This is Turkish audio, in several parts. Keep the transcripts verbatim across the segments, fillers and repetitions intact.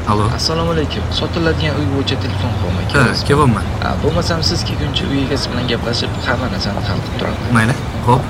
Alo. Assalomu alaykum. Sotiladigan uy bo'yicha telefon qilmoq kerak. Ha, kelyapman. Ha, bo'lmasam siz kelguncha uy egasi bilan gaplashib, hamma narsani hal qilib turaman. Mayli. Xo'p.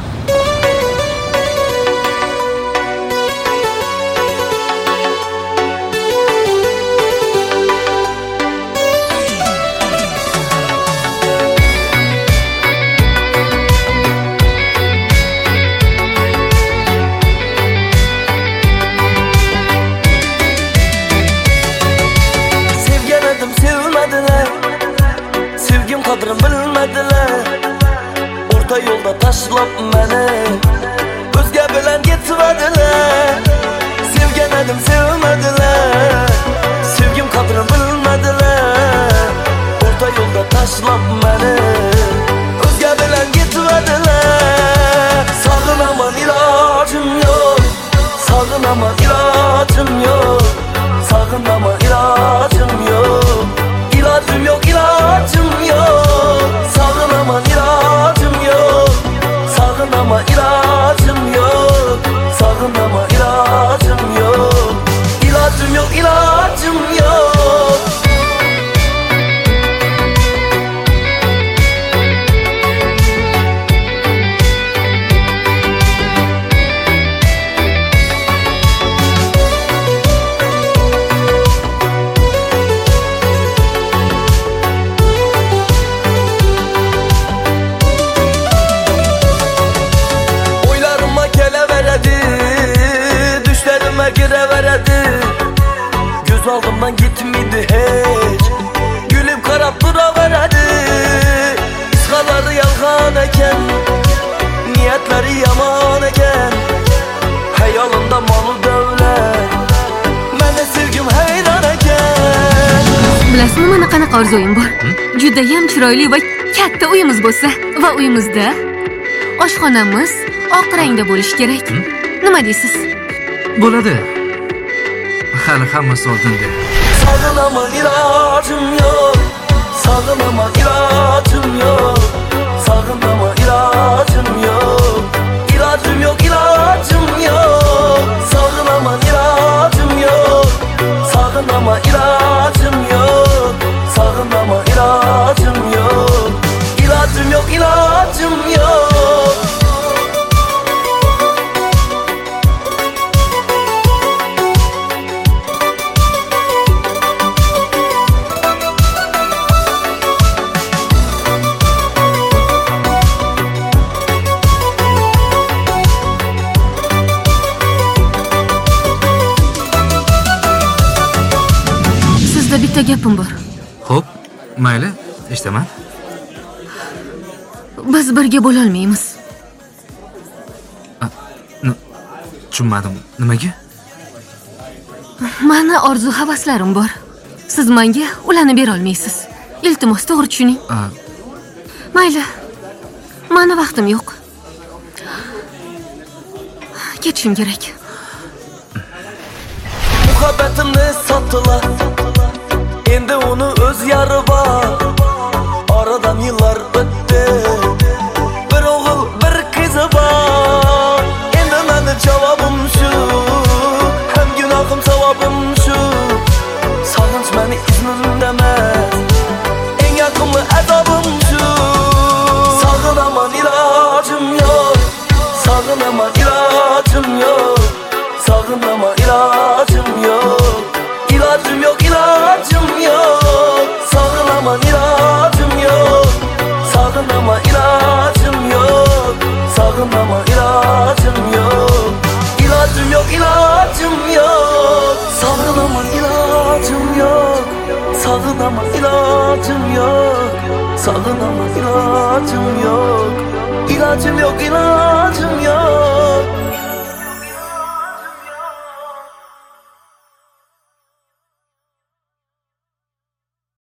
Qadrim bilmediler, orta yolda taşlap meni, özge bilen gitmediler. Sevgen edim sevmediler, sevgim kadrim bilmediler, orta yolda taşlap meni, özge bilen gitmediler. Sağınaman ilacım yok, sağınaman ilacım yok, sağınaman ilacım yok, ilacım yok, ilacım yok. Sağınaman ilacım yok, sağınaman ilacım yok, sağınaman ilacım yok, ilacım yok, ilacım yok. Gireveredi, göz aldımdan gitmedi hiç, gülüp karap duraveredi. İskaları yalgan eken, niyetleri yaman eken, hayalında malı devlet, mene sevgim hayran eken. Bilasizmi, mana qanaqa orzuyim bor? Judayam chiroyli va katta uyimiz bo'lsa va uyimizda oshxonamiz oq rangda bo'lishi kerak. Nima deysiz? Bo'ladi. Hali hammasi oldinda. Sağınaman ilacım yok, sağınaman ilacım yok, sağınaman ilacım yok, ilacım yok, ilacım yok. Sağınaman ilacım yok, sağınaman ilacım yok, sağınaman ilacım yok, ilacım yok, ilacım yok. Bitta gapim bor. Xo'p, mayli, eshitaman. Biz birga bo'la olmaymiz. Tushunmadim. Nimaga? Meni orzu havaslarim bor. Siz menga ularni bera olmaysiz. Iltimos, to'g'ri tushuning. Mayli. Meni vaqtim yo'q. Ketishim kerak. Muhabbetimni sattılar, endi onu öz yarı var. Aradan yıllar öttü, bir oğul bir kızı var. Endi meni cevabım şu, hem günahım sevabım şu. Sağınç beni iznin demez, en yakınlı azabım şu. Sağınaman ilacım yok, sağınaman ilacım yok, sağınaman ilacım yok, ilacım yok, ilacım yok. Sağınaman ilacım yok, sağınaman ilacım yok, sağınaman ilacım yok, ilacım yok, ilacım yok. Sağınaman ilacım yok, sağınaman ilacım yok, sağınaman ilacım yok, ilacım yok, ilacım yok.